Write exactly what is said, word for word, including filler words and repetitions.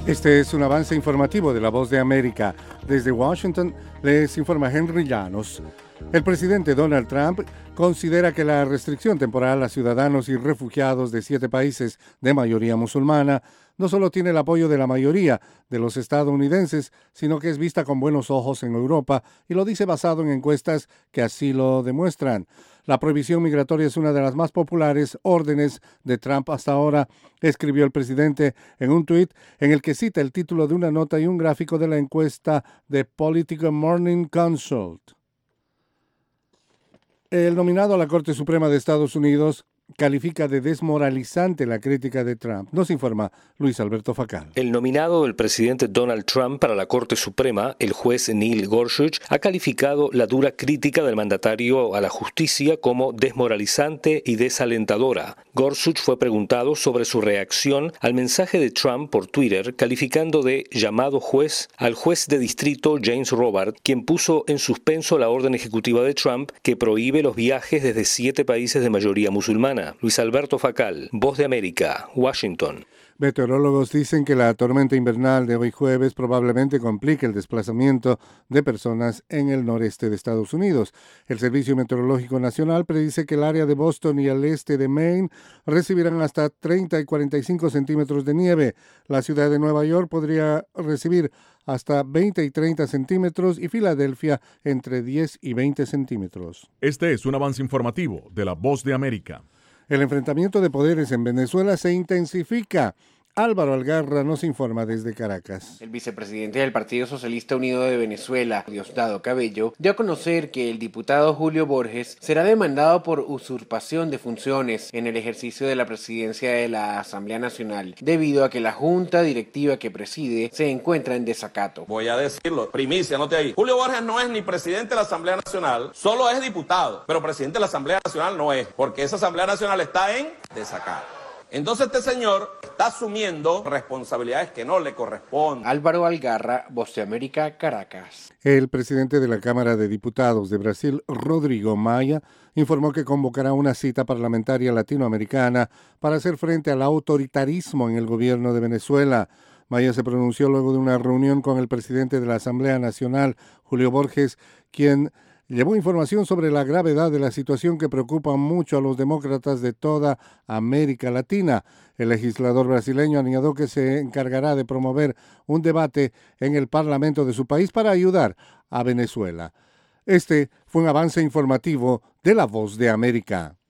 Este es un avance informativo de La Voz de América. Desde Washington les informa Henry Llanos. El presidente Donald Trump considera que la restricción temporal a ciudadanos y refugiados de siete países de mayoría musulmana no solo tiene el apoyo de la mayoría de los estadounidenses, sino que es vista con buenos ojos en Europa, y lo dice basado en encuestas que así lo demuestran. La prohibición migratoria es una de las más populares órdenes de Trump hasta ahora, escribió el presidente en un tuit en el que cita el título de una nota y un gráfico de la encuesta de Political Morning Consult. El nominado a la Corte Suprema de Estados Unidos califica de desmoralizante la crítica de Trump. Nos informa Luis Alberto Facal. El nominado del presidente Donald Trump para la Corte Suprema, el juez Neil Gorsuch, ha calificado la dura crítica del mandatario a la justicia como desmoralizante y desalentadora. Gorsuch fue preguntado sobre su reacción al mensaje de Trump por Twitter, calificando de llamado juez al juez de distrito James Robart, quien puso en suspenso la orden ejecutiva de Trump que prohíbe los viajes desde siete países de mayoría musulmana. Luis Alberto Facal, Voz de América, Washington. Meteorólogos dicen que la tormenta invernal de hoy jueves probablemente complique el desplazamiento de personas en el noreste de Estados Unidos. El Servicio Meteorológico Nacional predice que el área de Boston y el este de Maine recibirán hasta treinta y cuarenta y cinco centímetros de nieve. La ciudad de Nueva York podría recibir hasta veinte y treinta centímetros y Filadelfia entre diez y veinte centímetros. Este es un avance informativo de La Voz de América. El enfrentamiento de poderes en Venezuela se intensifica. Álvaro Algarra nos informa desde Caracas. El vicepresidente del Partido Socialista Unido de Venezuela, Diosdado Cabello, dio a conocer que el diputado Julio Borges será demandado por usurpación de funciones en el ejercicio de la presidencia de la Asamblea Nacional, debido a que la junta directiva que preside se encuentra en desacato. Voy a decirlo, primicia, note ahí. Julio Borges no es ni presidente de la Asamblea Nacional, solo es diputado, pero presidente de la Asamblea Nacional no es, porque esa Asamblea Nacional está en desacato. Entonces este señor está asumiendo responsabilidades que no le corresponden. Álvaro Algarra, Voz de América, Caracas. El presidente de la Cámara de Diputados de Brasil, Rodrigo Maia, informó que convocará una cita parlamentaria latinoamericana para hacer frente al autoritarismo en el gobierno de Venezuela. Maia se pronunció luego de una reunión con el presidente de la Asamblea Nacional, Julio Borges, quien llevó información sobre la gravedad de la situación que preocupa mucho a los demócratas de toda América Latina. El legislador brasileño añadió que se encargará de promover un debate en el Parlamento de su país para ayudar a Venezuela. Este fue un avance informativo de La Voz de América.